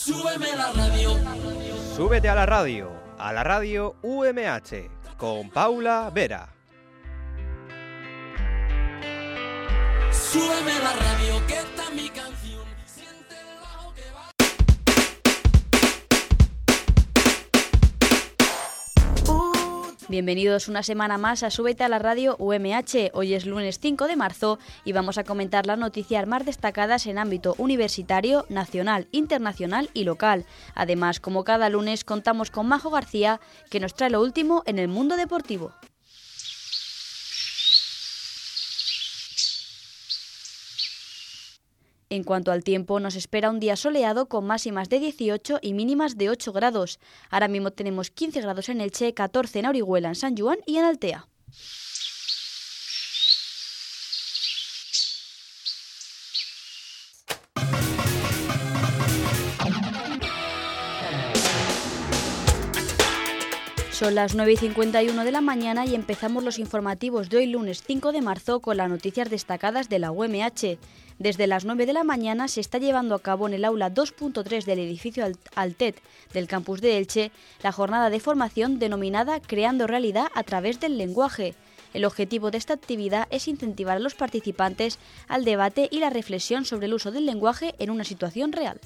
Súbeme la radio. Súbete a la radio UMH, con Paula Vera. Súbeme la radio, que está mi canción. Siente el bajo que va. Bienvenidos una semana más a Súbete a la radio UMH. Hoy es lunes 5 de marzo y vamos a comentar las noticias más destacadas en ámbito universitario, nacional, internacional y local. Además, como cada lunes, contamos con Majo García, que nos trae lo último en el mundo deportivo. En cuanto al tiempo, nos espera un día soleado con máximas de 18 y mínimas de 8 grados. Ahora mismo tenemos 15 grados en Elche, 14 en Orihuela, en San Juan y en Altea. Son las 9:51 de la mañana y empezamos los informativos de hoy lunes 5 de marzo con las noticias destacadas de la UMH. Desde las 9 de la mañana se está llevando a cabo en el aula 2.3 del edificio Altet del campus de Elche la jornada de formación denominada Creando Realidad a través del lenguaje. El objetivo de esta actividad es incentivar a los participantes al debate y la reflexión sobre el uso del lenguaje en una situación real.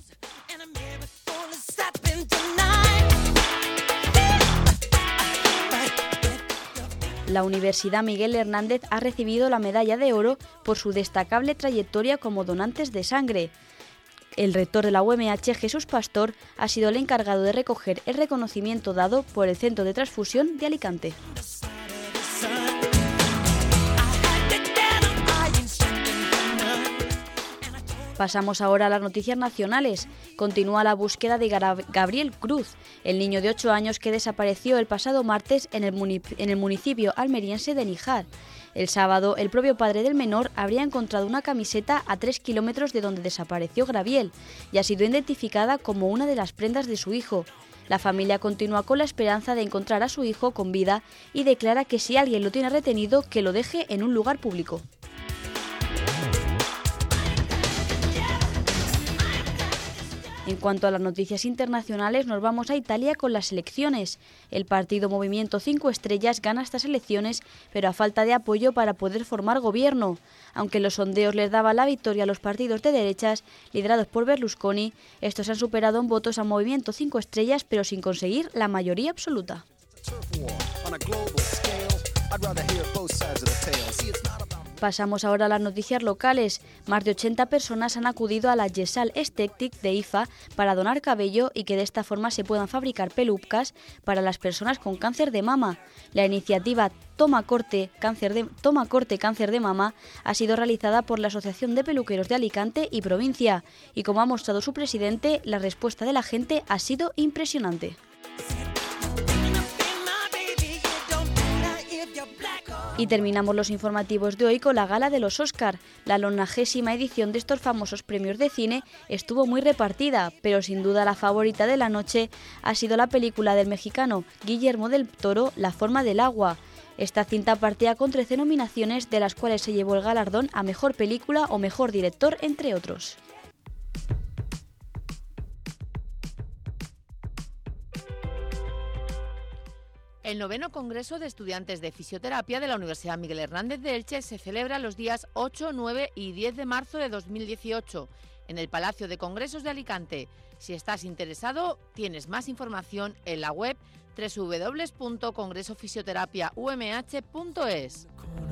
La Universidad Miguel Hernández ha recibido la medalla de oro por su destacable trayectoria como donantes de sangre. El rector de la UMH, Jesús Pastor, ha sido el encargado de recoger el reconocimiento dado por el Centro de Transfusión de Alicante. Pasamos ahora a las noticias nacionales. Continúa la búsqueda de Gabriel Cruz, el niño de 8 años que desapareció el pasado martes en el municipio almeriense de Níjar. El sábado, el propio padre del menor habría encontrado una camiseta a 3 kilómetros de donde desapareció Gabriel y ha sido identificada como una de las prendas de su hijo. La familia continúa con la esperanza de encontrar a su hijo con vida y declara que si alguien lo tiene retenido, que lo deje en un lugar público. En cuanto a las noticias internacionales, nos vamos a Italia con las elecciones. El partido Movimiento 5 Estrellas gana estas elecciones, pero a falta de apoyo para poder formar gobierno. Aunque los sondeos les daban la victoria a los partidos de derechas, liderados por Berlusconi, estos han superado en votos a Movimiento 5 Estrellas, pero sin conseguir la mayoría absoluta. Pasamos ahora a las noticias locales. Más de 80 personas han acudido a la Yesal Estéctic de IFA para donar cabello y que de esta forma se puedan fabricar pelucas para las personas con cáncer de mama. La iniciativa Toma Corte Cáncer de Mama ha sido realizada por la Asociación de Peluqueros de Alicante y Provincia y, como ha mostrado su presidente, la respuesta de la gente ha sido impresionante. Y terminamos los informativos de hoy con la gala de los Oscar. La 90ª edición de estos famosos premios de cine estuvo muy repartida, pero sin duda la favorita de la noche ha sido la película del mexicano Guillermo del Toro, La forma del agua. Esta cinta partía con 13 nominaciones, de las cuales se llevó el galardón a Mejor Película o Mejor Director, entre otros. El 9º Congreso de Estudiantes de Fisioterapia de la Universidad Miguel Hernández de Elche se celebra los días 8, 9 y 10 de marzo de 2018 en el Palacio de Congresos de Alicante. Si estás interesado, tienes más información en la web www.congresofisioterapiaumh.es.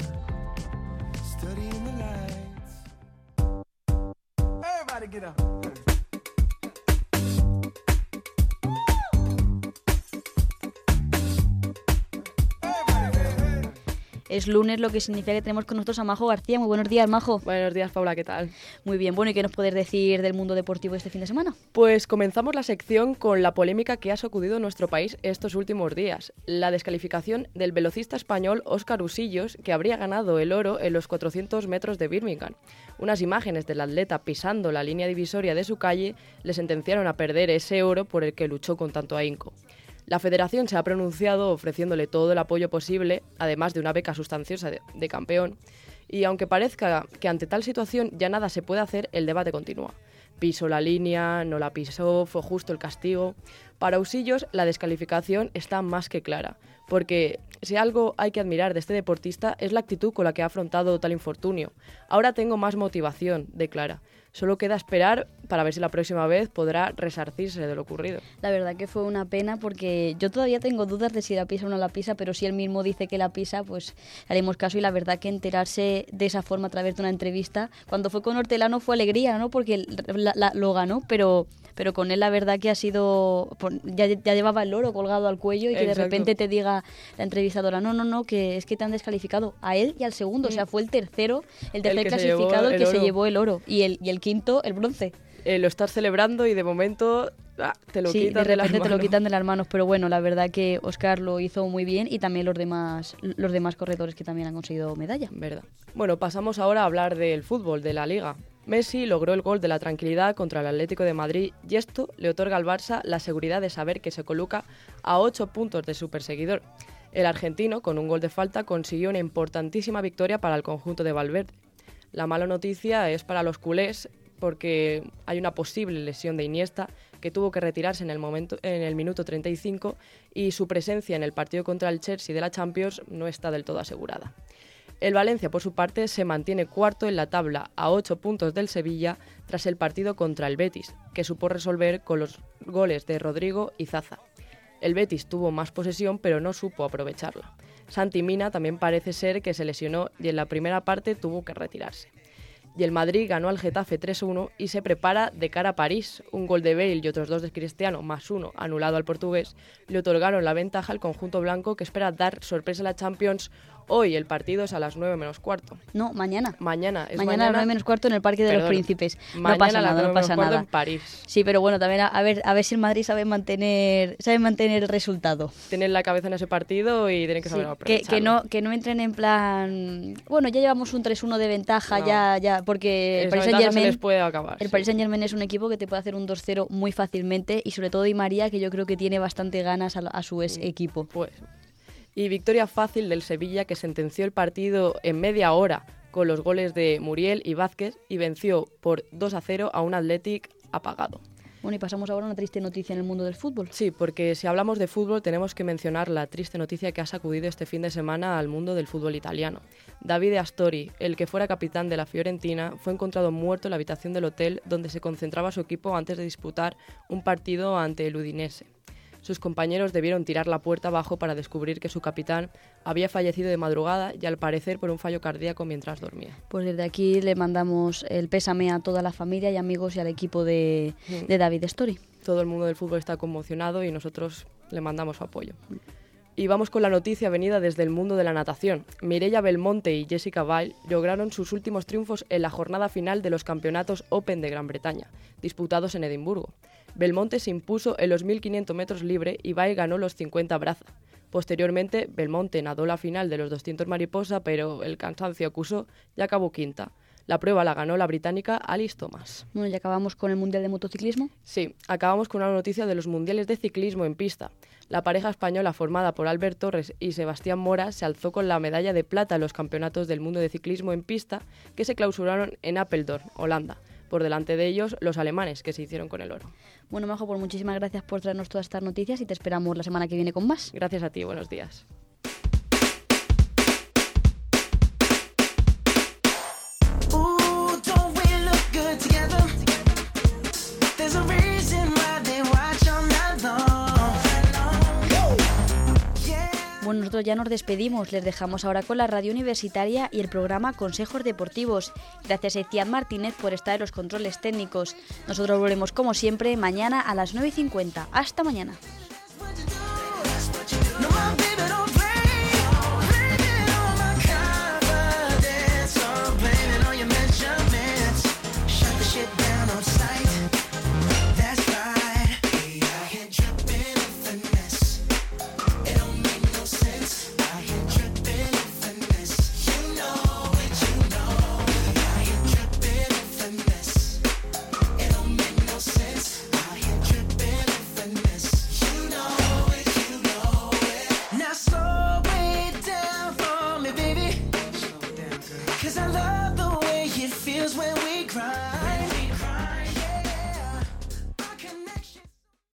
Es lunes, lo que significa que tenemos con nosotros a Majo García. Muy buenos días, Majo. Buenos días, Paula, ¿qué tal? Muy bien, bueno, ¿y qué nos puedes decir del mundo deportivo este fin de semana? Pues comenzamos la sección con la polémica que ha sacudido nuestro país estos últimos días. La descalificación del velocista español Óscar Usillos, que habría ganado el oro en los 400 metros de Birmingham. Unas imágenes del atleta pisando la línea divisoria de su calle le sentenciaron a perder ese oro por el que luchó con tanto ahínco. La federación se ha pronunciado ofreciéndole todo el apoyo posible, además de una beca sustanciosa de campeón, y aunque parezca que ante tal situación ya nada se puede hacer, el debate continúa. pisó la línea, no la pisó, fue justo el castigo. Para Usillos la descalificación está más que clara, porque si algo hay que admirar de este deportista es la actitud con la que ha afrontado tal infortunio. Ahora tengo más motivación, declara. Solo queda esperar para ver si la próxima vez podrá resarcirse de lo ocurrido. La verdad que fue una pena porque yo todavía tengo dudas de si la pisa o no la pisa, pero si él mismo dice que la pisa, pues haremos caso. Y la verdad que enterarse de esa forma a través de una entrevista, cuando fue con Hortelano fue alegría, ¿no? Porque lo ganó, pero con él la verdad que ha sido... Ya llevaba el oro colgado al cuello y que de repente te diga la entrevistadora, no, que es que te han descalificado a él y al segundo. O sea, fue el tercer clasificado el que se llevó el oro y el quinto el bronce. Lo estás celebrando y de momento te lo quitan de las manos. Te lo quitan de las manos, pero bueno, la verdad que Óscar lo hizo muy bien y también los demás corredores que también han conseguido medalla. Verdad. Bueno, pasamos ahora a hablar del fútbol, de la Liga. Messi logró el gol de la tranquilidad contra el Atlético de Madrid y esto le otorga al Barça la seguridad de saber que se coloca a 8 puntos de su perseguidor. El argentino, con un gol de falta, consiguió una importantísima victoria para el conjunto de Valverde. La mala noticia es para los culés porque hay una posible lesión de Iniesta que tuvo que retirarse en el minuto 35 y su presencia en el partido contra el Chelsea de la Champions no está del todo asegurada. El Valencia, por su parte, se mantiene cuarto en la tabla a 8 puntos del Sevilla tras el partido contra el Betis, que supo resolver con los goles de Rodrigo y Zaza. El Betis tuvo más posesión, pero no supo aprovecharla. Santi Mina también parece ser que se lesionó y en la primera parte tuvo que retirarse. Y el Madrid ganó al Getafe 3-1 y se prepara de cara a París. Un gol de Bale y otros 2 de Cristiano, más 1 anulado al portugués, le otorgaron la ventaja al conjunto blanco que espera dar sorpresa a la Champions. Hoy el partido es a las 9 menos cuarto. No, mañana. Mañana a las 9 menos cuarto en el Parque de los Príncipes. No pasa nada. En París. Sí, pero bueno, también a ver si el Madrid sabe mantener el resultado. Tienen la cabeza en ese partido y tienen que saber aprovecharlo. Que no entren en plan... Bueno, ya llevamos un 3-1 de ventaja, no. ya porque el Paris Saint-Germain se les puede acabar. El Paris Saint-Germain es un equipo que te puede hacer un 2-0 muy fácilmente y sobre todo Di María, que yo creo que tiene bastante ganas a su ex equipo. Pues... Y victoria fácil del Sevilla, que sentenció el partido en media hora con los goles de Muriel y Vázquez y venció por 2-0 a un Athletic apagado. Bueno, y pasamos ahora a una triste noticia en el mundo del fútbol. Sí, porque si hablamos de fútbol tenemos que mencionar la triste noticia que ha sacudido este fin de semana al mundo del fútbol italiano. Davide Astori, el que fuera capitán de la Fiorentina, fue encontrado muerto en la habitación del hotel donde se concentraba su equipo antes de disputar un partido ante el Udinese. Sus compañeros debieron tirar la puerta abajo para descubrir que su capitán había fallecido de madrugada y al parecer por un fallo cardíaco mientras dormía. Pues desde aquí le mandamos el pésame a toda la familia y amigos y al equipo de Davide Astori. Todo el mundo del fútbol está conmocionado y nosotros le mandamos su apoyo. Y vamos con la noticia venida desde el mundo de la natación. Mireia Belmonte y Jessica Weil lograron sus últimos triunfos en la jornada final de los campeonatos Open de Gran Bretaña, disputados en Edimburgo. Belmonte se impuso en los 1500 metros libre y Weil ganó los 50 braza. Posteriormente, Belmonte nadó la final de los 200 mariposa, pero el cansancio acusó y acabó quinta. La prueba la ganó la británica Alice Thomas. Bueno, ¿y acabamos con el Mundial de Motociclismo? Sí, acabamos con una noticia de los Mundiales de Ciclismo en pista. La pareja española formada por Albert Torres y Sebastián Mora se alzó con la medalla de plata en los campeonatos del mundo de ciclismo en pista que se clausuraron en Apeldoorn, Holanda. Por delante de ellos, los alemanes, que se hicieron con el oro. Bueno, Majo, pues muchísimas gracias por traernos todas estas noticias y te esperamos la semana que viene con más. Gracias a ti, buenos días. Bueno, nosotros ya nos despedimos, les dejamos ahora con la radio universitaria y el programa Consejos Deportivos. Gracias a Iciar Martínez por estar en los controles técnicos. Nosotros volvemos como siempre mañana a las 9:50. Hasta mañana.